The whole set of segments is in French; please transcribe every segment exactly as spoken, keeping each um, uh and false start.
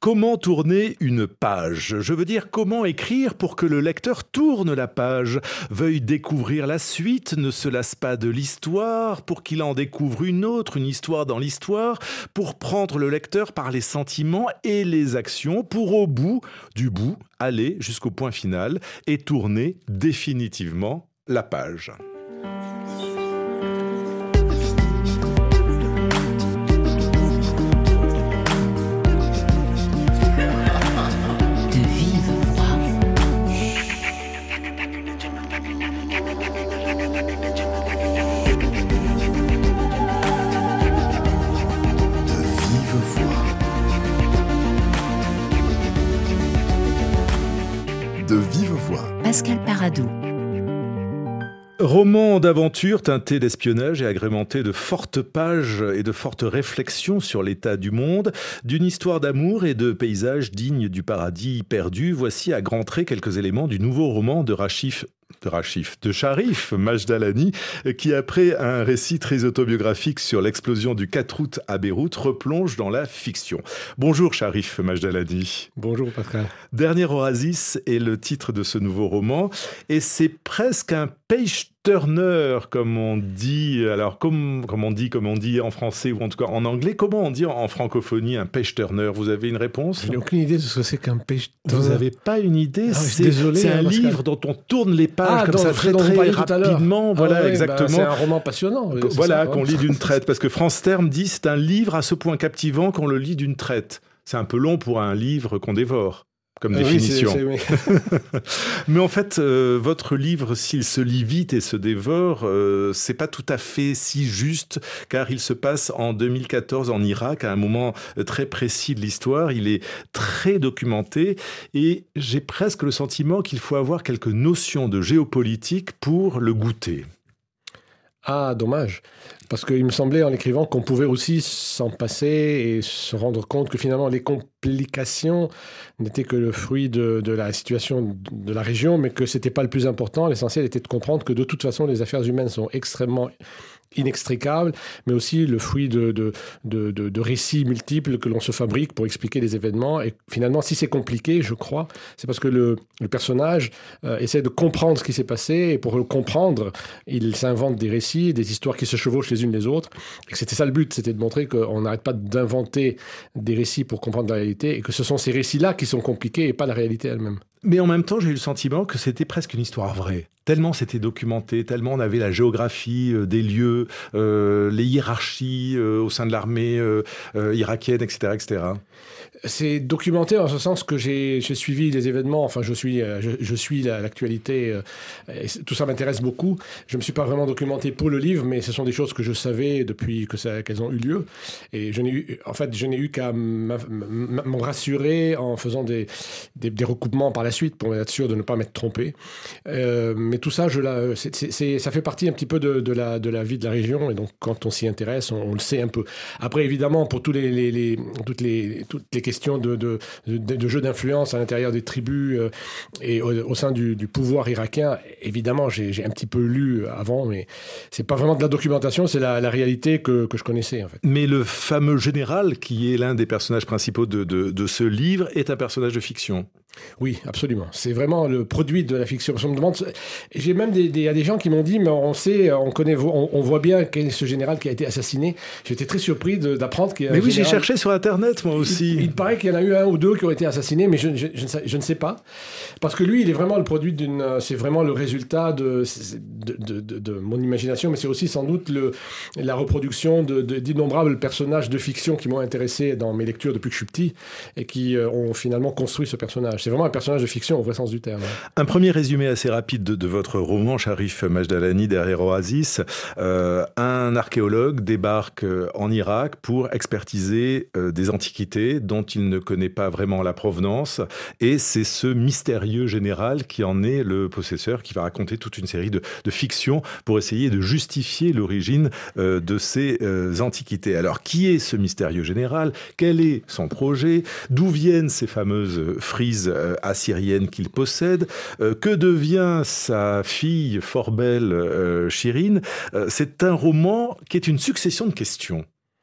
Comment tourner une page ? Je veux dire, comment écrire pour que le lecteur tourne la page, veuille découvrir la suite, ne se lasse pas de l'histoire, pour qu'il en découvre une autre, une histoire dans l'histoire, pour prendre le lecteur par les sentiments et les actions, pour au bout du bout aller jusqu'au point final et tourner définitivement la page. De vive voix. Pascal Paradou. Roman d'aventure teinté d'espionnage et agrémenté de fortes pages et de fortes réflexions sur l'état du monde, d'une histoire d'amour et de paysages dignes du paradis perdu. Voici à grands traits quelques éléments du nouveau roman de Rachif de Rachif, de Sharif Majdalani, qui après un récit très autobiographique sur l'explosion du quatre août à Beyrouth, replonge dans la fiction. Bonjour Sharif Majdalani. Bonjour Pascal. Dernier Oasis est le titre de ce nouveau roman, et c'est presque un page-turner, comme on dit, alors comme, comme on dit, comme on dit en français, ou en tout cas en anglais. Comment on dit en francophonie un page-turner ? Vous avez une réponse ? Je n'ai aucune idée de ce que c'est qu'un page-turner. Vous n'avez pas une idée ? Ah, c'est, désolé, c'est un hein, livre dont on tourne les pages Ah, comme donc, ça très dont vous très parliez tout à l'heure. rapidement. Voilà, Ah ouais, exactement. Bah, c'est un roman passionnant. Oui, voilà, ça, qu'on ouais. lit d'une traite. Parce que France Terme dit c'est un livre à ce point captivant qu'on le lit d'une traite. C'est un peu long pour un livre qu'on dévore, comme Ah, définition. oui, c'est, c'est, oui. Mais en fait, euh, votre livre, s'il se lit vite et se dévore, euh, c'est pas tout à fait si juste, car il se passe en deux mille quatorze en Irak, à un moment très précis de l'histoire. Il est très documenté et j'ai presque le sentiment qu'il faut avoir quelques notions de géopolitique pour le goûter. Ah, dommage. Parce qu'il me semblait en l'écrivant qu'on pouvait aussi s'en passer et se rendre compte que finalement les complications n'étaient que le fruit de, de la situation de la région, mais que c'était pas le plus important. L'essentiel était de comprendre que de toute façon les affaires humaines sont extrêmement inextricable, mais aussi le fruit de, de, de, de, de récits multiples que l'on se fabrique pour expliquer les événements. Et finalement, si c'est compliqué, je crois, c'est parce que le, le personnage euh, essaie de comprendre ce qui s'est passé, et pour le comprendre, il s'invente des récits, des histoires qui se chevauchent les unes les autres. Et que c'était ça le but, c'était de montrer qu'on n'arrête pas d'inventer des récits pour comprendre la réalité, et que ce sont ces récits-là qui sont compliqués et pas la réalité elle-même. Mais en même temps, j'ai eu le sentiment que c'était presque une histoire vraie. Tellement c'était documenté, tellement on avait la géographie euh, des lieux, euh, les hiérarchies euh, au sein de l'armée euh, euh, irakienne, et cetera, et cetera. C'est documenté en ce sens que j'ai, j'ai suivi les événements, enfin je suis, je, je suis la, l'actualité, euh, et tout ça m'intéresse beaucoup. Je ne me suis pas vraiment documenté pour le livre, mais ce sont des choses que je savais depuis que ça, qu'elles ont eu lieu. Et je n'ai eu, en fait, je n'ai eu qu'à me rassurer en faisant des, des, des recoupements par la suite pour être sûr de ne pas m'être trompé. Euh, mais tout ça, je la, c'est, c'est, c'est, ça fait partie un petit peu de, de, la, de la vie de la région, et donc quand on s'y intéresse, on, on le sait un peu. Après, évidemment, pour tous les, les, les, toutes, les, toutes les questions de, de, de, de jeu d'influence à l'intérieur des tribus euh, et au, au sein du, du pouvoir irakien, évidemment, j'ai, j'ai un petit peu lu avant, mais c'est pas vraiment de la documentation, c'est la, la réalité que, que je connaissais, en fait. Mais le fameux général, qui est l'un des personnages principaux de, de, de ce livre, est un personnage de fiction. Oui, absolument. C'est vraiment le produit de la fiction. On me demande, j'ai même des, des, y a des gens qui m'ont dit, mais on sait, on connaît, on, on voit bien quel est ce général qui a été assassiné. J'étais très surpris de, d'apprendre qu'il y a. Mais oui, général... j'ai cherché sur Internet, moi aussi. Il, il paraît qu'il y en a eu un ou deux qui ont été assassinés, mais je, je, je, ne, sais, je ne sais pas. Parce que lui, il est vraiment le produit d'une, c'est vraiment le résultat de, de, de, de, de mon imagination, mais c'est aussi sans doute le, la reproduction de, de, d'innombrables personnages de fiction qui m'ont intéressé dans mes lectures depuis que je suis petit et qui euh, ont finalement construit ce personnage. C'est vraiment un personnage de fiction au vrai sens du terme. Un premier résumé assez rapide de, de votre roman, Sharif Majdalani, Derrière Oasis. Euh, un archéologue débarque en Irak pour expertiser euh, des antiquités dont il ne connaît pas vraiment la provenance, et c'est ce mystérieux général qui en est le possesseur, qui va raconter toute une série de, de fictions pour essayer de justifier l'origine euh, de ces euh, antiquités. Alors, qui est ce mystérieux général ? Quel est son projet ? D'où viennent ces fameuses frises euh, assyrienne qu'il possède, euh, que devient sa fille fort belle euh, Shirin. Euh, c'est un roman qui est une succession de questions.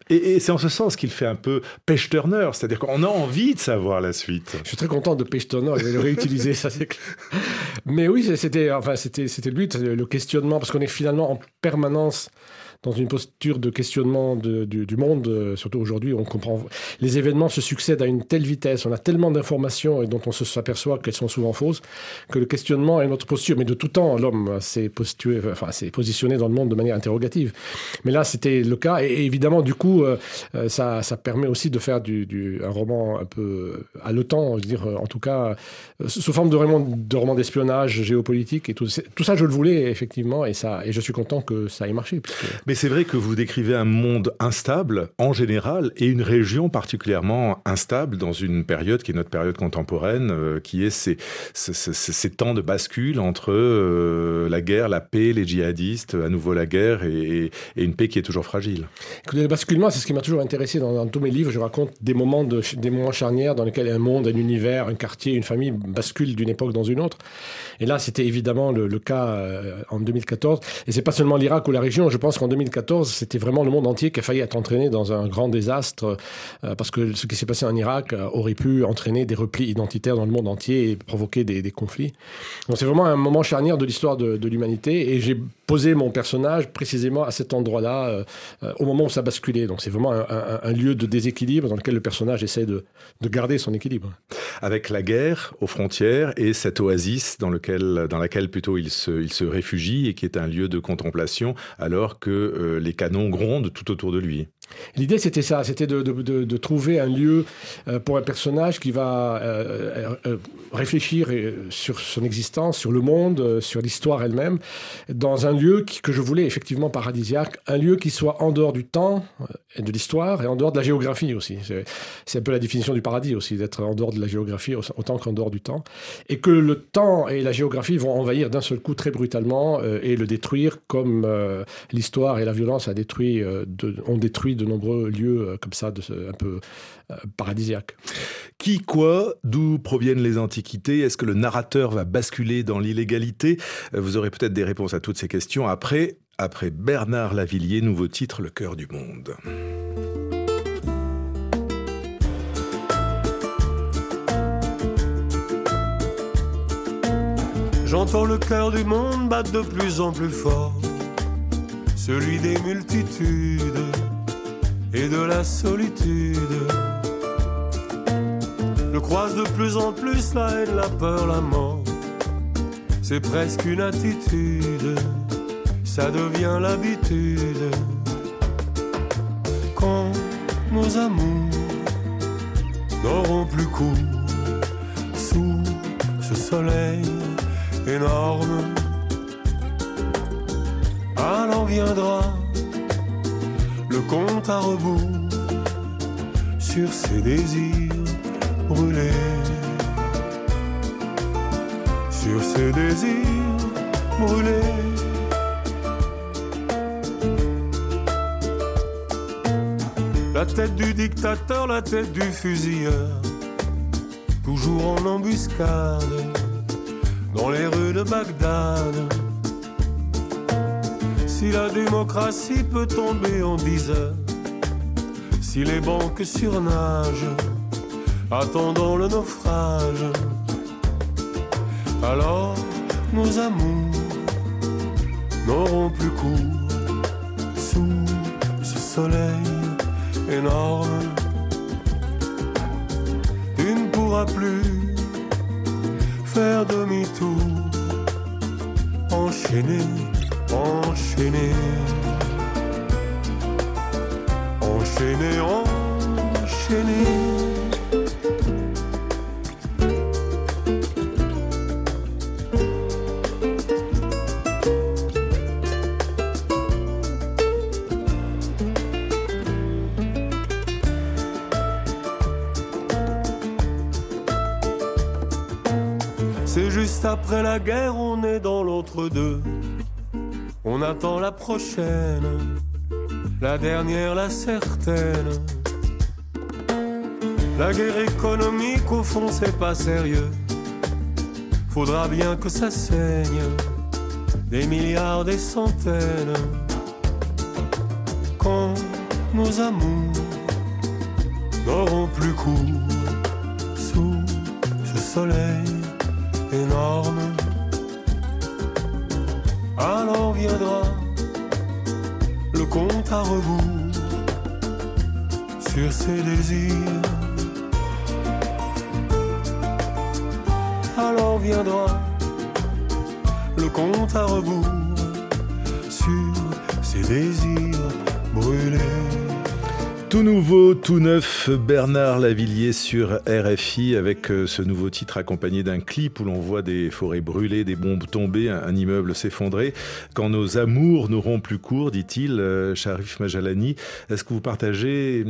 Et, et c'est en ce sens qu'il fait un peu page-turner, c'est-à-dire qu'on a envie de savoir la suite. Je suis très content de page-turner, je vais le réutiliser, ça c'est clair. Mais oui, c'était, enfin, c'était, c'était le but, le questionnement, parce qu'on est finalement en permanence dans une posture de questionnement de, du, du monde, euh, surtout aujourd'hui, on comprend. Les événements se succèdent à une telle vitesse, on a tellement d'informations et dont on s'aperçoit qu'elles sont souvent fausses, que le questionnement est notre posture. Mais de tout temps, l'homme s'est, postué, enfin, s'est positionné dans le monde de manière interrogative. Mais là, c'était le cas. Et, et évidemment, du coup, euh, ça, ça permet aussi de faire du, du, un roman un peu haletant, je veux dire, en tout cas, euh, sous forme de roman, de roman d'espionnage géopolitique. Et tout, tout ça, je le voulais, effectivement, et, ça, et je suis content que ça ait marché. Puisque... Mais c'est vrai que vous décrivez un monde instable en général et une région particulièrement instable dans une période qui est notre période contemporaine, euh, qui est ces, ces, ces, ces temps de bascule entre euh, la guerre, la paix, les djihadistes, à nouveau la guerre et, et une paix qui est toujours fragile. Écoutez, le basculement, c'est ce qui m'a toujours intéressé dans, dans tous mes livres. Je raconte des moments, de, des moments charnières dans lesquels un monde, un univers, un quartier, une famille basculent d'une époque dans une autre. Et là, c'était évidemment le, le cas euh, en deux mille quatorze. Et c'est pas seulement l'Irak ou la région. Je pense qu'en deux mille quatorze, c'était vraiment le monde entier qui a failli être entraîné dans un grand désastre euh, parce que ce qui s'est passé en Irak euh, aurait pu entraîner des replis identitaires dans le monde entier et provoquer des, des conflits. Donc c'est vraiment un moment charnière de l'histoire de, de l'humanité et j'ai posé mon personnage précisément à cet endroit-là euh, euh, au moment où ça basculait. Donc c'est vraiment un, un, un lieu de déséquilibre dans lequel le personnage essaie de, de garder son équilibre. Avec la guerre aux frontières et cette oasis dans, lequel, dans laquelle plutôt il se, il se réfugie et qui est un lieu de contemplation alors que euh, les canons grondent tout autour de lui. L'idée, c'était ça, c'était de, de, de, de trouver un lieu euh, pour un personnage qui va euh, euh, réfléchir sur son existence, sur le monde, euh, sur l'histoire elle-même, dans un lieu qui, que je voulais effectivement paradisiaque, un lieu qui soit en dehors du temps et de l'histoire et en dehors de la géographie aussi. C'est, c'est un peu la définition du paradis aussi, d'être en dehors de la géographie autant qu'en dehors du temps. Et que le temps et la géographie vont envahir d'un seul coup très brutalement euh, et le détruire comme euh, l'histoire et la violence a détruit, euh, de, ont détruit de nombreux lieux euh, comme ça, de, un peu euh, paradisiaques. Qui, quoi, d'où proviennent les antiquités? Est-ce que le narrateur va basculer dans l'illégalité? Vous aurez peut-être des réponses à toutes ces questions après, après Bernard Lavilliers, nouveau titre, Le cœur du monde. J'entends le cœur du monde battre de plus en plus fort, celui des multitudes et de la solitude. Je croise de plus en plus la haine, la peur, la mort. C'est presque une attitude, ça devient l'habitude. Quand nos amours n'auront plus cours sous ce soleil énorme, alors viendra le compte à rebours sur ces désirs brûlés, sur ces désirs brûlés. La tête du dictateur, la tête du fusilleur, toujours en embuscade dans les rues de Bagdad. Si la démocratie peut tomber en dix heures, si les banques surnagent, attendant le naufrage, alors nos amours n'auront plus cours sous ce soleil énorme. Tu ne pourras plus faire demi-tour, enchaîner, enchaîner, enchaîner, enchaîner. C'est juste après la guerre, on est dans l'entre-deux. On attend la prochaine, la dernière, la certaine. La guerre économique, au fond, c'est pas sérieux. Faudra bien que ça saigne, des milliards, des centaines. Quand nos amours n'auront plus cours sous ce soleil énorme. Alors viendra le compte à rebours sur ses désirs. Alors viendra le compte à rebours sur ses désirs brûlés. Tout nouveau, tout neuf, Bernard Lavilliers sur R F I avec ce nouveau titre accompagné d'un clip où l'on voit des forêts brûlées, des bombes tomber, un immeuble s'effondrer. Quand nos amours n'auront plus cours, dit-il, Sharif Majalani. Est-ce que vous partagez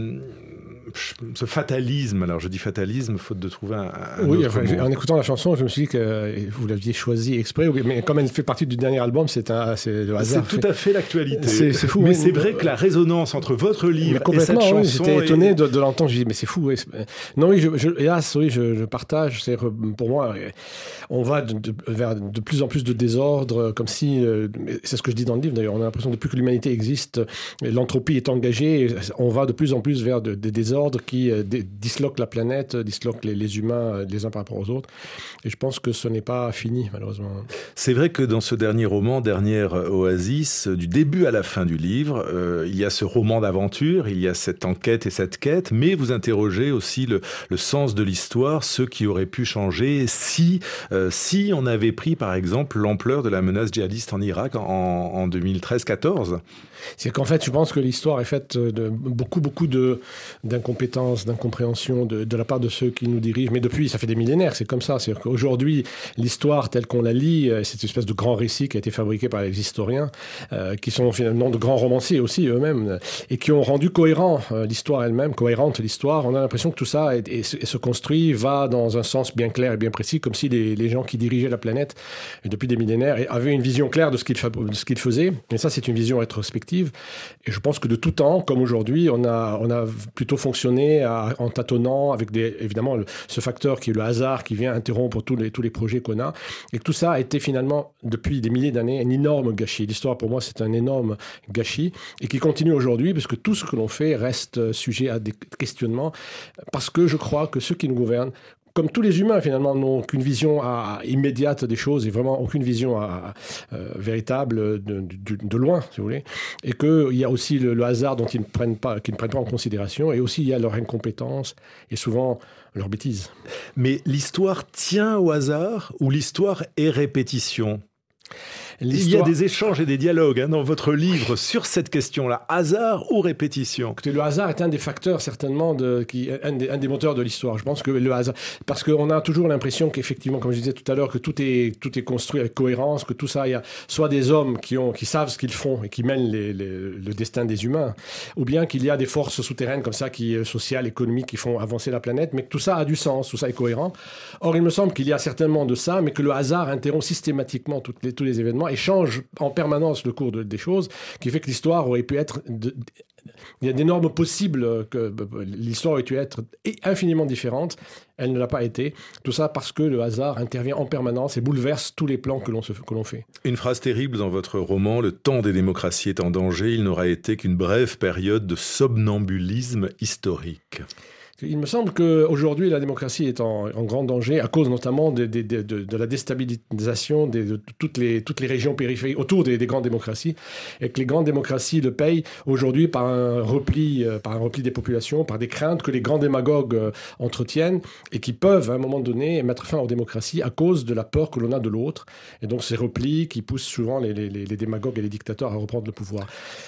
ce fatalisme? Alors je dis fatalisme, faute de trouver un, un oui, autre enfin, mot. En écoutant la chanson, je me suis dit que vous l'aviez choisie exprès, mais comme elle fait partie du dernier album, c'est, un, c'est le hasard. C'est tout à fait l'actualité. C'est, c'est fou. Mais oui, c'est vrai que la résonance entre votre livre et cette chanson... Oui, j'étais est... étonné de, de l'entendre, je me dis, mais c'est fou. Oui. Non, oui, je, je, hélas, oui, je, je partage. C'est, pour moi, on va de, de, vers de plus en plus de désordre, comme si... C'est ce que je dis dans le livre, d'ailleurs. On a l'impression que depuis que l'humanité existe, l'entropie est engagée, on va de plus en plus vers des de désordres qui... Des, disloque la planète, disloque les, les humains les uns par rapport aux autres. Et je pense que ce n'est pas fini, malheureusement. C'est vrai que dans ce dernier roman, Dernière Oasis, du début à la fin du livre, euh, il y a ce roman d'aventure, il y a cette enquête et cette quête, mais vous interrogez aussi le, le sens de l'histoire, ce qui aurait pu changer si, euh, si on avait pris, par exemple, l'ampleur de la menace djihadiste en Irak en, en deux mille treize quatorze. C'est qu'en fait, je pense que l'histoire est faite de beaucoup, beaucoup de, d'incompétence, d'incompréhension de, de la part de ceux qui nous dirigent. Mais depuis, ça fait des millénaires, c'est comme ça. C'est-à-dire qu'aujourd'hui, l'histoire telle qu'on la lit, c'est une espèce de grand récit qui a été fabriqué par les historiens, euh, qui sont finalement de grands romanciers aussi eux-mêmes, et qui ont rendu cohérent euh, l'histoire elle-même, cohérente l'histoire. On a l'impression que tout ça est, est, est, se construit, va dans un sens bien clair et bien précis, comme si les, les gens qui dirigeaient la planète depuis des millénaires avaient une vision claire de ce qu'ils, de ce qu'ils faisaient. Et ça, c'est une vision rétrospective. Et je pense que de tout temps, comme aujourd'hui, on a, on a plutôt fonctionné à, en tâtonnant avec des, évidemment le, ce facteur qui est le hasard qui vient interrompre tous les, tous les projets qu'on a. Et que tout ça a été finalement, depuis des milliers d'années, un énorme gâchis. L'histoire, pour moi, c'est un énorme gâchis et qui continue aujourd'hui parce que tout ce que l'on fait reste sujet à des questionnements. Parce que je crois que ceux qui nous gouvernent, comme tous les humains, finalement, n'ont qu'une vision à, à, immédiate des choses et vraiment aucune vision à, à, euh, véritable de, de, de loin, si vous voulez. Et qu'il y a aussi le, le hasard dont ils ne, prennent pas, qu'ils ne prennent pas en considération. Et aussi, il y a leur incompétence et souvent leur bêtise. Mais l'histoire tient au hasard ou l'histoire est répétition ? L'histoire... Il y a des échanges et des dialogues hein, dans votre livre sur cette question-là. Hasard ou répétition ? Écoutez, le hasard est un des facteurs, certainement, de, qui, un, des, un des moteurs de l'histoire. Je pense que le hasard... Parce qu'on a toujours l'impression qu'effectivement, comme je disais tout à l'heure, que tout est, tout est construit avec cohérence, que tout ça, il y a soit des hommes qui, ont, qui savent ce qu'ils font et qui mènent les, les, le destin des humains, ou bien qu'il y a des forces souterraines comme ça, qui, sociales, économiques, qui font avancer la planète, mais que tout ça a du sens, tout ça est cohérent. Or, il me semble qu'il y a certainement de ça, mais que le hasard interrompt systématiquement toutes les, tous les événements et change en permanence le cours de, des choses, qui fait que l'histoire aurait pu être... De, il y a d'énormes possibles que l'histoire aurait pu être infiniment différente. Elle ne l'a pas été. Tout ça parce que le hasard intervient en permanence et bouleverse tous les plans que l'on, se, que l'on fait. Une phrase terrible dans votre roman, « Le temps des démocraties est en danger. Il n'aura été qu'une brève période de somnambulisme historique. » Il me semble qu'aujourd'hui, la démocratie est en, en grand danger à cause notamment de, de, de, de, de la déstabilisation de, de toutes, les, toutes les régions périphériques autour des, des grandes démocraties et que les grandes démocraties le payent aujourd'hui par un repli, euh, par un repli des populations, par des craintes que les grands démagogues euh, entretiennent et qui peuvent à un moment donné mettre fin aux démocraties à cause de la peur que l'on a de l'autre. Et donc ces replis qui poussent souvent les, les, les démagogues et les dictateurs à reprendre le pouvoir.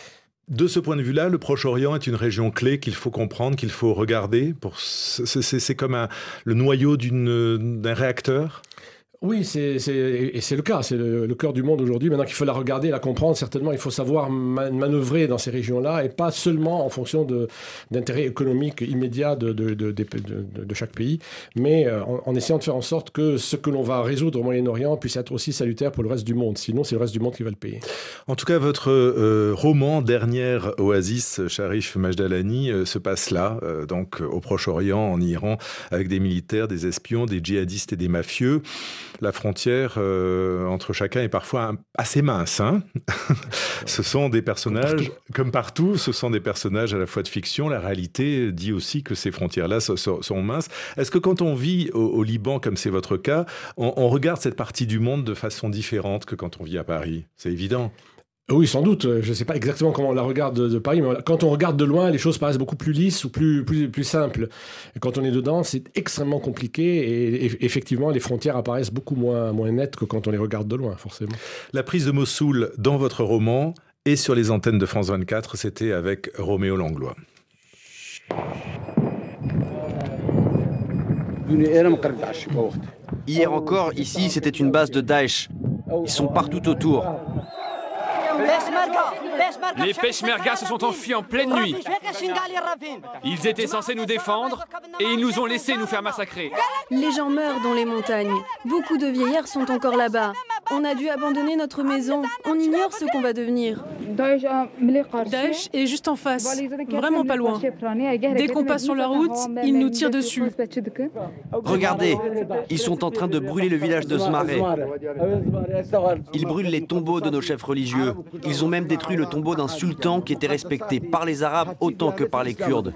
De ce point de vue-là, le Proche-Orient est une région clé qu'il faut comprendre, qu'il faut regarder. Pour... C'est, c'est, c'est comme un, le noyau d'une, d'un réacteur. Oui, c'est, c'est, et c'est le cas, c'est le, le cœur du monde aujourd'hui. Maintenant qu'il faut la regarder, la comprendre, certainement, il faut savoir man- manœuvrer dans ces régions-là et pas seulement en fonction de, d'intérêts économiques immédiats de, de, de, de, de, de chaque pays, mais en, en essayant de faire en sorte que ce que l'on va résoudre au Moyen-Orient puisse être aussi salutaire pour le reste du monde. Sinon, c'est le reste du monde qui va le payer. En tout cas, votre euh, roman « Dernière Oasis », Sharif Majdalani, euh, se passe là, euh, donc au Proche-Orient, en Iran, avec des militaires, des espions, des djihadistes et des mafieux. la frontière euh, entre chacun est parfois un, assez mince. Hein. Ce sont des personnages, comme partout. comme partout, ce sont des personnages à la fois de fiction. La réalité dit aussi que ces frontières-là sont, sont, sont minces. Est-ce que quand on vit au, au Liban, comme c'est votre cas, on, on regarde cette partie du monde de façon différente que quand on vit à Paris? C'est évident. Oui, sans doute. Je ne sais pas exactement comment on la regarde de, de Paris, mais quand on regarde de loin, les choses paraissent beaucoup plus lisses ou plus, plus, plus simples. Et quand on est dedans, c'est extrêmement compliqué et, et effectivement, les frontières apparaissent beaucoup moins, moins nettes que quand on les regarde de loin, forcément. La prise de Mossoul dans votre roman et sur les antennes de France vingt-quatre, c'était avec Roméo Langlois. Hier encore, ici, c'était une base de Daesh. Ils sont partout autour. Les Peshmerga se sont enfuis en pleine nuit. Ils étaient censés nous défendre et ils nous ont laissés nous faire massacrer. Les gens meurent dans les montagnes. Beaucoup de vieillards sont encore là-bas. On a dû abandonner notre maison. On ignore ce qu'on va devenir. Daesh est juste en face, vraiment pas loin. Dès qu'on passe sur la route, ils nous tirent dessus. Regardez, ils sont en train de brûler le village de Zmaré. Ils brûlent les tombeaux de nos chefs religieux. Ils ont même détruit le tombeau d'un sultan qui était respecté par les Arabes autant que par les Kurdes.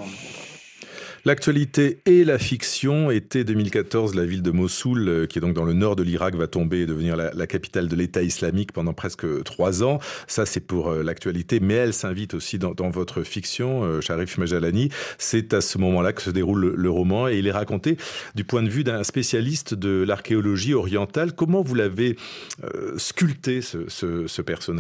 L'actualité et la fiction. Été deux mille quatorze, la ville de Mossoul, qui est donc dans le nord de l'Irak, va tomber et devenir la, la capitale de l'État islamique pendant presque trois ans. Ça, c'est pour euh, l'actualité, mais elle s'invite aussi dans, dans votre fiction, euh, Charif Majalani. C'est à ce moment-là que se déroule le, le roman et il est raconté du point de vue d'un spécialiste de l'archéologie orientale. Comment vous l'avez euh, sculpté, ce, ce, ce personnage ?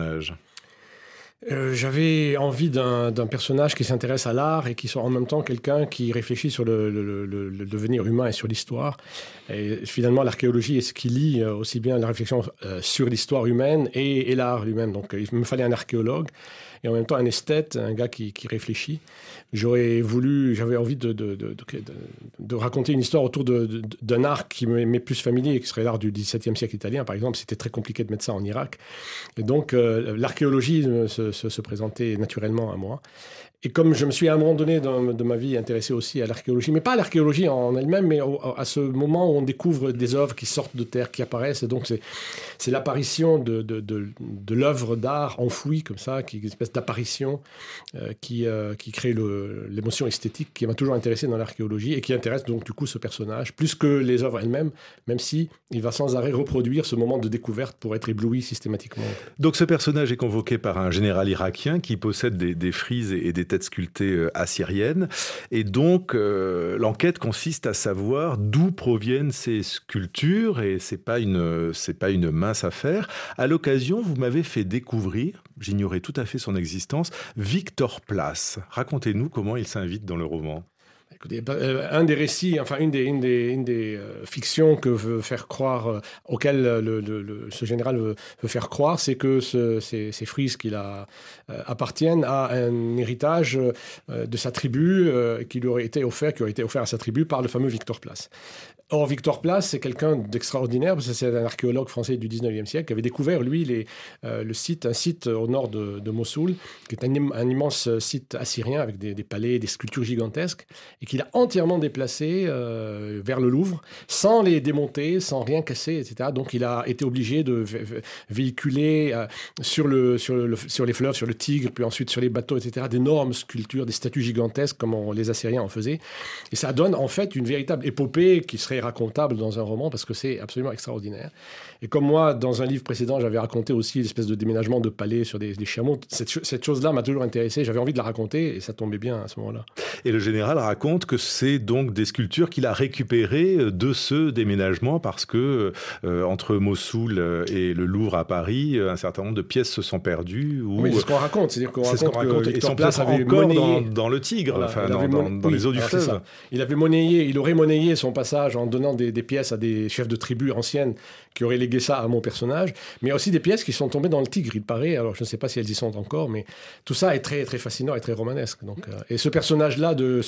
Euh, j'avais envie d'un, d'un personnage qui s'intéresse à l'art et qui soit en même temps quelqu'un qui réfléchit sur le, le, le, le devenir humain et sur l'histoire. Et finalement, l'archéologie est ce qui lie aussi bien la réflexion euh, sur l'histoire humaine et, et l'art lui-même. Donc, il me fallait un archéologue et en même temps un esthète, un gars qui, qui réfléchit. J'aurais voulu, j'avais envie de, de, de, de, de raconter une histoire autour de, de, d'un art qui m'est plus familier, qui serait l'art du dix-septième siècle italien, par exemple. C'était très compliqué de mettre ça en Irak. Et donc, euh, l'archéologie se, se, se présentait naturellement à moi. Et comme je me suis à un moment donné dans, de ma vie intéressé aussi à l'archéologie, mais pas à l'archéologie en elle-même, mais au, à ce moment où on découvre des œuvres qui sortent de terre, qui apparaissent. Et donc, c'est, c'est l'apparition de, de, de, de l'œuvre d'art enfouie comme ça, qui est une espèce d'apparition euh, qui, euh, qui crée le, l'émotion esthétique qui m'a toujours intéressé dans l'archéologie et qui intéresse donc du coup ce personnage, plus que les œuvres elles-mêmes, même si il va sans arrêt reproduire ce moment de découverte pour être ébloui systématiquement. Donc ce personnage est convoqué par un général irakien qui possède des, des frises et des têtes sculptées euh, assyriennes. Et donc, euh, l'enquête consiste à savoir d'où proviennent ces sculptures. Et c'est pas une, c'est pas une mince affaire. À l'occasion, vous m'avez fait découvrir, j'ignorais tout à fait son existence, Victor Place. Racontez-nous comment il s'invite dans le roman. Écoutez, un des récits, enfin une des, une des, une des euh, fictions que veut faire croire, euh, auquel le, le, le, ce général veut, veut faire croire, c'est que ce, ces, ces frises qu'il a euh, appartiennent à un héritage euh, de sa tribu euh, qui lui aurait été offert, qui aurait été offert à sa tribu par le fameux Victor Place. Or, Victor Place, c'est quelqu'un d'extraordinaire, parce que c'est un archéologue français du dix-neuvième siècle qui avait découvert, lui, les, euh, le site, un site au nord de, de Mossoul, qui est un, un immense site assyrien avec des, des palais, des sculptures gigantesques, et qu'il a entièrement déplacé euh, vers le Louvre, sans les démonter, sans rien casser, et cetera. Donc, il a été obligé de vé- vé- véhiculer euh, sur, le, sur, le, sur les fleuves, sur le Tigre, puis ensuite sur les bateaux, et cetera, d'énormes sculptures, des statues gigantesques, comme on, les Assyriens en faisaient. Et ça donne, en fait, une véritable épopée qui serait racontable dans un roman parce que c'est absolument extraordinaire. Et comme moi, dans un livre précédent, j'avais raconté aussi l'espèce de déménagement de palais sur des, des chameaux, cette, cette chose-là m'a toujours intéressé. J'avais envie de la raconter et ça tombait bien à ce moment-là. Et le général raconte que c'est donc des sculptures qu'il a récupérées de ce déménagement parce que euh, entre Mossoul et le Louvre à Paris, un certain nombre de pièces se sont perdues. Ou... Oui, c'est ce qu'on raconte. C'est-à-dire qu'on c'est raconte, ce qu'on raconte. que Et son Place place avait encore monnayé... dans, dans le Tigre, voilà, enfin, dans, dans, dans oui, les eaux du fleuve. Il avait monnayé, il aurait monnayé son passage en donnant des, des pièces à des chefs de tribus anciennes qui auraient légué ça à mon personnage, mais aussi des pièces qui sont tombées dans le Tigre, il paraît. Alors, je ne sais pas si elles y sont encore, mais tout ça est très, très fascinant et très romanesque. Donc, euh, et ce personnage-là de ce général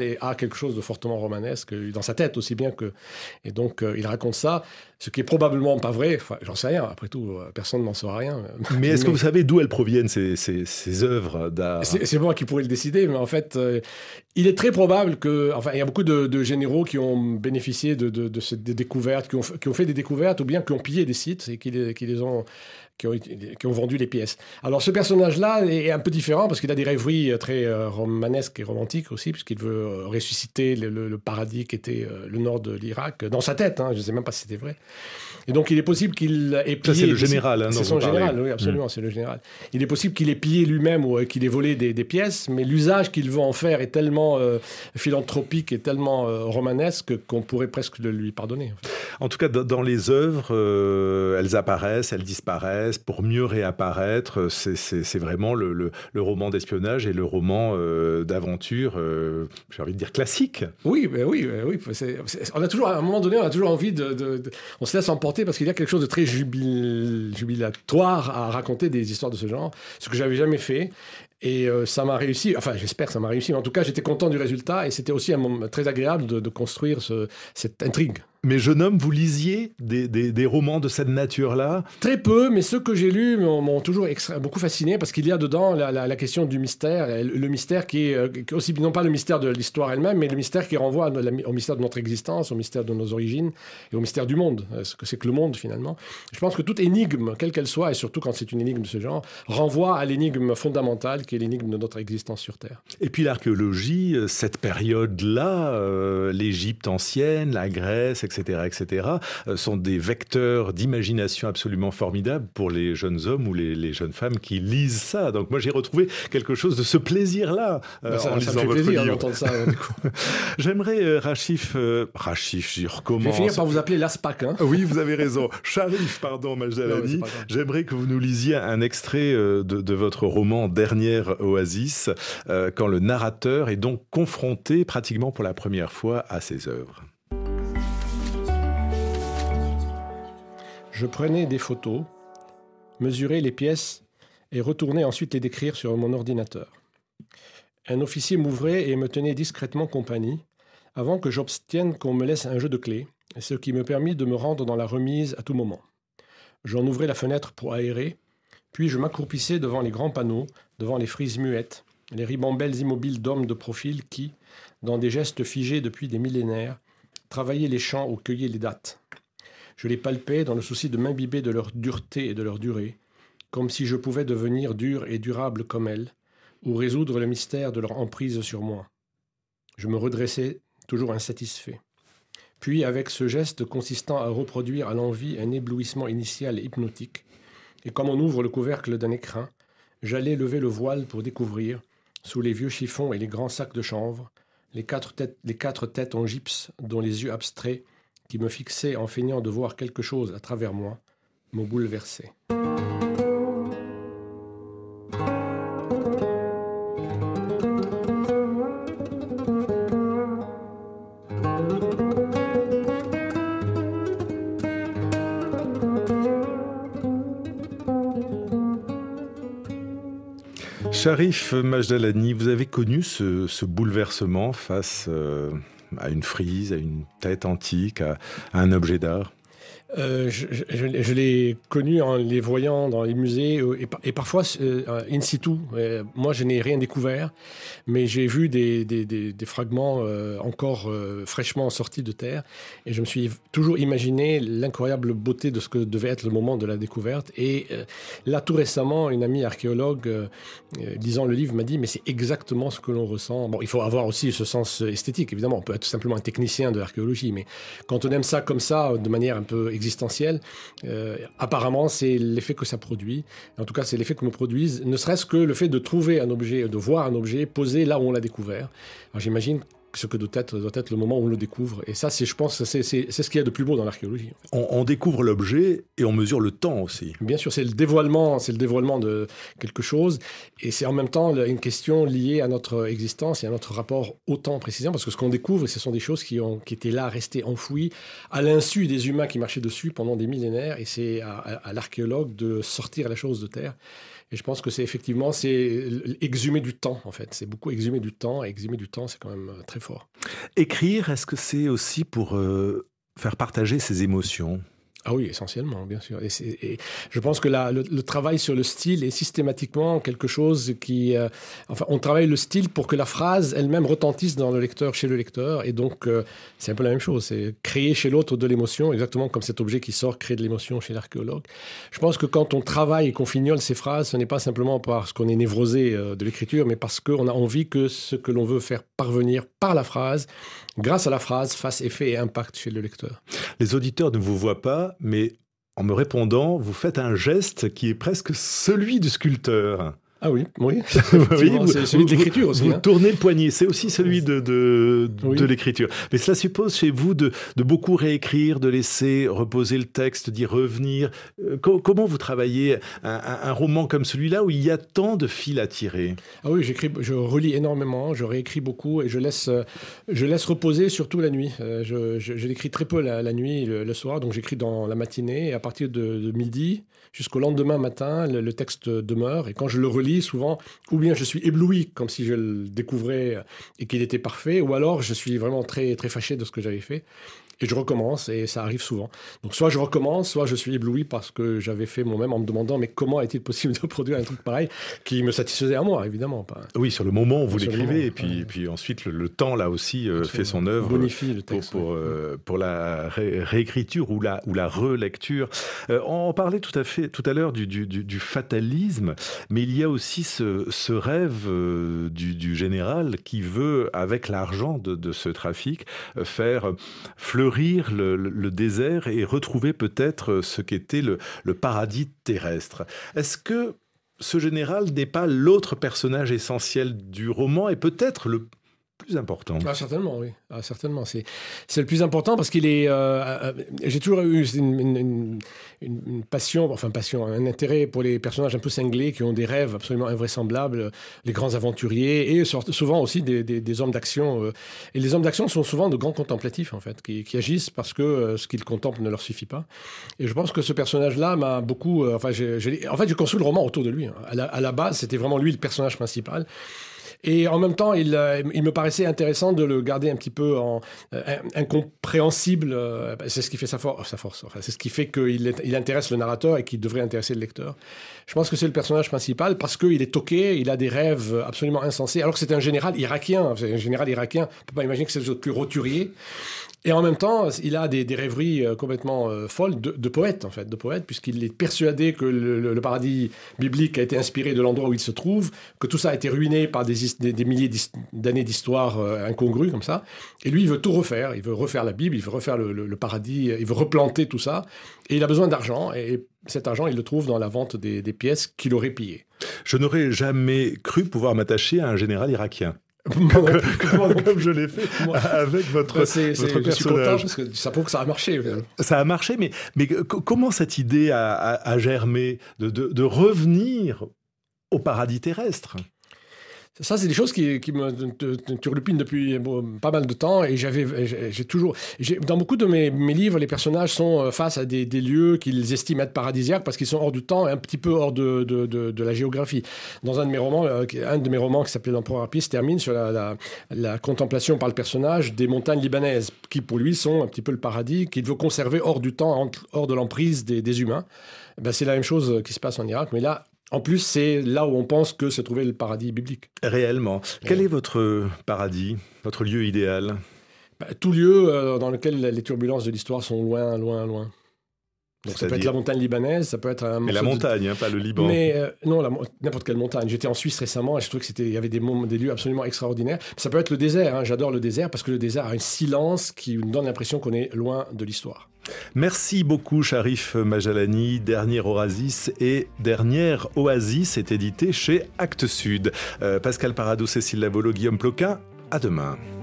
original et a quelque chose de fortement romanesque dans sa tête aussi bien que... Et donc, euh, il raconte ça, ce qui est probablement pas vrai. Enfin, j'en sais rien. Après tout, personne n'en saura rien. Mais est-ce mais... que vous savez d'où elles proviennent, ces, ces, ces œuvres d'art? c'est, c'est moi qui pourrais le décider, mais en fait, euh, il est très probable que... Enfin, il y a beaucoup de, de généraux qui ont bénéficié de, de, de ces découvertes, qui ont, qui ont fait des découvertes ou bien qui ont pillé des sites et qui les, qui les ont... Qui ont, qui ont vendu les pièces. Alors, ce personnage-là est un peu différent parce qu'il a des rêveries très euh, romanesques et romantiques aussi, puisqu'il veut euh, ressusciter le, le, le paradis qui était euh, le nord de l'Irak, dans sa tête. Hein, je ne sais même pas si c'était vrai. Et donc, il est possible qu'il ait pillé... Ça, c'est le général. Hein, c'est son général, oui, absolument, mmh. c'est le général. Il est possible qu'il ait pillé lui-même ou euh, qu'il ait volé des, des pièces, mais l'usage qu'il veut en faire est tellement euh, philanthropique et tellement euh, romanesque qu'on pourrait presque le lui pardonner. En fait. En tout cas, dans les œuvres, euh, elles apparaissent, elles disparaissent, pour mieux réapparaître. C'est, c'est, c'est vraiment le, le, le roman d'espionnage et le roman euh, d'aventure, euh, j'ai envie de dire classique. Oui, ben oui, ben oui. C'est, c'est, on a toujours, à un moment donné, on a toujours envie de, de, de... On se laisse emporter parce qu'il y a quelque chose de très jubil, jubilatoire à raconter des histoires de ce genre, ce que j'avais jamais fait. Et euh, ça m'a réussi, enfin j'espère que ça m'a réussi, mais en tout cas j'étais content du résultat et c'était aussi un moment très agréable de, de construire ce, cette intrigue. Mais jeune homme, vous lisiez des, des, des romans de cette nature-là? Très peu, mais ceux que j'ai lus m'ont, m'ont toujours extra, beaucoup fasciné parce qu'il y a dedans la, la, la question du mystère, le, le mystère qui est euh, aussi, non pas le mystère de l'histoire elle-même, mais le mystère qui renvoie à, la, au mystère de notre existence, au mystère de nos origines et au mystère du monde, ce que c'est que le monde finalement. Je pense que toute énigme, quelle qu'elle soit, et surtout quand c'est une énigme de ce genre, renvoie à l'énigme fondamentale qui est l'énigme de notre existence sur Terre. Et puis l'archéologie, cette période-là, euh, l'Égypte ancienne, la Grèce, et cetera, et cetera, euh, sont des vecteurs d'imagination absolument formidables pour les jeunes hommes ou les, les jeunes femmes qui lisent ça. Donc moi, j'ai retrouvé quelque chose de ce plaisir-là euh, bah ça, en lisant ça me fait votre plaisir livre. D'entendre ça. Du coup. J'aimerais, euh, Rachif, euh, Rachif, j'y recommence. Je vais finir par vous appeler l'Aspac. Hein. Oui, vous avez raison. Sharif, pardon, Majdelani. J'aimerais que vous nous lisiez un extrait euh, de, de votre roman Dernière Oasis, euh, quand le narrateur est donc confronté pratiquement pour la première fois à ses œuvres. Je prenais des photos, mesurais les pièces et retournais ensuite les décrire sur mon ordinateur. Un officier m'ouvrait et me tenait discrètement compagnie avant que j'obtienne qu'on me laisse un jeu de clés, ce qui me permit de me rendre dans la remise à tout moment. J'en ouvrais la fenêtre pour aérer, puis je m'accroupissais devant les grands panneaux, devant les frises muettes, les ribambelles immobiles d'hommes de profil qui, dans des gestes figés depuis des millénaires, travaillaient les champs ou cueillaient les dattes. Je les palpais dans le souci de m'imbiber de leur dureté et de leur durée, comme si je pouvais devenir dur et durable comme elles, ou résoudre le mystère de leur emprise sur moi. Je me redressais, toujours insatisfait. Puis, avec ce geste consistant à reproduire à l'envi un éblouissement initial et hypnotique, et comme on ouvre le couvercle d'un écrin, j'allais lever le voile pour découvrir, sous les vieux chiffons et les grands sacs de chanvre, les quatre têtes, les quatre têtes en gypse dont les yeux abstraits, qui me fixaient en feignant de voir quelque chose à travers moi, me bouleversaient. Sharif Majdelani, vous avez connu ce, ce bouleversement face euh, à une frise, à une tête antique, à, à un objet d'art? Euh, je, je, je l'ai connu en les voyant dans les musées et, et parfois euh, in situ. Euh, moi, je n'ai rien découvert, mais j'ai vu des, des, des, des fragments euh, encore euh, fraîchement sortis de terre et je me suis toujours imaginé l'incroyable beauté de ce que devait être le moment de la découverte. Et euh, là, tout récemment, une amie archéologue, euh, lisant le livre, m'a dit « mais c'est exactement ce que l'on ressent ». Bon, il faut avoir aussi ce sens esthétique, évidemment. On peut être simplement un technicien de l'archéologie, mais quand on aime ça comme ça, de manière un peu existentielle, euh, apparemment c'est l'effet que ça produit. En tout cas, c'est l'effet que me produisent, ne serait-ce que le fait de trouver un objet, de voir un objet posé là où on l'a découvert. Alors j'imagine ce que doit être, doit être le moment où on le découvre. Et ça, c'est, je pense, c'est, c'est, c'est ce qu'il y a de plus beau dans l'archéologie. En fait. on, on découvre l'objet et on mesure le temps aussi. Bien sûr, c'est le dévoilement, c'est le dévoilement de quelque chose. Et c'est en même temps une question liée à notre existence et à notre rapport au temps précisément. Parce que ce qu'on découvre, ce sont des choses qui, ont, qui étaient là, restées enfouies, à l'insu des humains qui marchaient dessus pendant des millénaires. Et c'est à, à, à l'archéologue de sortir la chose de terre. Et je pense que c'est effectivement, c'est exhumer du temps, en fait. C'est beaucoup exhumer du temps, et exhumer du temps, c'est quand même très fort. Écrire, est-ce que c'est aussi pour euh, faire partager ses émotions ? Ah oui, essentiellement, bien sûr. Et, et je pense que la, le, le travail sur le style est systématiquement quelque chose qui... Euh, enfin, on travaille le style pour que la phrase elle-même retentisse dans le lecteur, chez le lecteur. Et donc, euh, c'est un peu la même chose. C'est créer chez l'autre de l'émotion, exactement comme cet objet qui sort crée de l'émotion chez l'archéologue. Je pense que quand on travaille et qu'on fignole ces phrases, ce n'est pas simplement parce qu'on est névrosé euh, de l'écriture, mais parce qu'on a envie que ce que l'on veut faire parvenir par la phrase, grâce à la phrase, fasse effet et impact chez le lecteur. Les auditeurs ne vous voient pas, mais en me répondant, vous faites un geste qui est presque celui du sculpteur. Ah oui, oui. oui vous, c'est celui vous, de l'écriture aussi. Vous hein. tournez le poignet, c'est aussi celui de, de, oui. de l'écriture. Mais cela suppose chez vous de, de beaucoup réécrire, de laisser reposer le texte, d'y revenir. Euh, co- comment vous travaillez un, un, un roman comme celui-là où il y a tant de fils à tirer ? Ah oui, j'écris, je relis énormément, je réécris beaucoup et je laisse, je laisse reposer surtout la nuit. Euh, je, je, je l'écris très peu la, la nuit, le, le soir, donc j'écris dans la matinée et à partir de, de midi jusqu'au lendemain matin, le, le texte demeure et quand je le relis, souvent, ou bien je suis ébloui comme si je le découvrais et qu'il était parfait, ou alors je suis vraiment très, très fâché de ce que j'avais fait. Et je recommence, et ça arrive souvent. Donc soit je recommence, soit je suis ébloui parce que j'avais fait moi-même en me demandant mais comment est-il possible de produire un truc pareil qui me satisfaisait à moi, évidemment. Pas. Oui, sur le moment, vous sur l'écrivez, moment, et puis, ouais. puis ensuite, le, le temps, là aussi, euh, fait son œuvre. Bonifie le texte. Pour, pour, ouais. euh, pour la ré- réécriture ou la, ou la relecture. Euh, on parlait tout à, fait, tout à l'heure du, du, du, du fatalisme, mais il y a aussi ce, ce rêve euh, du, du général qui veut, avec l'argent de, de ce trafic, euh, faire fleurir le, le le désert et retrouver peut-être ce qu'était le, le paradis terrestre. Est-ce que ce général n'est pas l'autre personnage essentiel du roman et peut-être le plus important ? Ah, certainement, oui. Ah, certainement. C'est, c'est le plus important parce qu'il est... Euh, euh, j'ai toujours eu une, une, une, une passion, enfin passion, un intérêt pour les personnages un peu cinglés qui ont des rêves absolument invraisemblables, les grands aventuriers et souvent aussi des, des, des hommes d'action. Euh, et les hommes d'action sont souvent de grands contemplatifs, en fait, qui, qui agissent parce que euh, ce qu'ils contemplent ne leur suffit pas. Et je pense que ce personnage-là m'a beaucoup... Euh, enfin, j'ai, j'ai, en fait, j'ai construit le roman autour de lui. Hein. À la, à la base, c'était vraiment lui le personnage principal. Et en même temps, il, euh, il me paraissait intéressant de le garder un petit peu en, euh, incompréhensible. Euh, c'est ce qui fait sa, for- sa force. Enfin, c'est ce qui fait qu'il il intéresse le narrateur et qu'il devrait intéresser le lecteur. Je pense que c'est le personnage principal parce qu'il est toqué, il a des rêves absolument insensés, alors que c'est un général irakien. C'est un général irakien, on ne peut pas imaginer que c'est le plus roturier. Et en même temps, il a des, des rêveries euh, complètement euh, folles de, de poète, en fait, de poète, puisqu'il est persuadé que le, le, le paradis biblique a été inspiré de l'endroit où il se trouve, que tout ça a été ruiné par des, des, des milliers d'années d'histoire euh, incongrues, comme ça. Et lui, il veut tout refaire. Il veut refaire la Bible, il veut refaire le, le, le paradis, il veut replanter tout ça. Et il a besoin d'argent. Et cet argent, il le trouve dans la vente des, des pièces qu'il aurait pillées. Je n'aurais jamais cru pouvoir m'attacher à un général irakien. comme, comme, comme je l'ai fait moi, avec votre, c'est, c'est, votre personnage. Je suis content parce que ça prouve que ça a marché. Ça a marché, mais, mais comment cette idée a, a, a germé de, de, de revenir au paradis terrestre ? Ça, c'est des choses qui, qui me turlupinent depuis bon, pas mal de temps et j'avais, j'ai, j'ai toujours... J'ai, dans beaucoup de mes, mes livres, les personnages sont face à des, des lieux qu'ils estiment être paradisiaques parce qu'ils sont hors du temps et un petit peu hors de, de, de, de la géographie. Dans un de mes romans, un de mes romans qui s'appelait L'Empereur Harpie se termine sur la, la, la contemplation par le personnage des montagnes libanaises qui, pour lui, sont un petit peu le paradis qu'il veut conserver hors du temps, hors de l'emprise des, des humains. Ben, c'est la même chose qui se passe en Irak, mais là, en plus, c'est là où on pense que se trouvait le paradis biblique. Réellement. Quel ouais. est votre paradis, votre lieu idéal ? Bah, tout lieu euh, dans lequel les turbulences de l'histoire sont loin, loin, loin. Donc ça peut être la montagne libanaise, ça peut être un... Mais la montagne, de... hein, pas le Liban. Mais euh, non, la, n'importe quelle montagne. J'étais en Suisse récemment et je trouvais que c'était, il y avait des, des lieux absolument extraordinaires. Ça peut être le désert, hein. J'adore le désert parce que le désert a un silence qui nous donne l'impression qu'on est loin de l'histoire. Merci beaucoup Charif Majalani. Dernière Oasis et Dernière Oasis est édité chez Actes Sud. Euh, Pascal Parado, Cécile Lavolo, Guillaume Ploquin, à demain.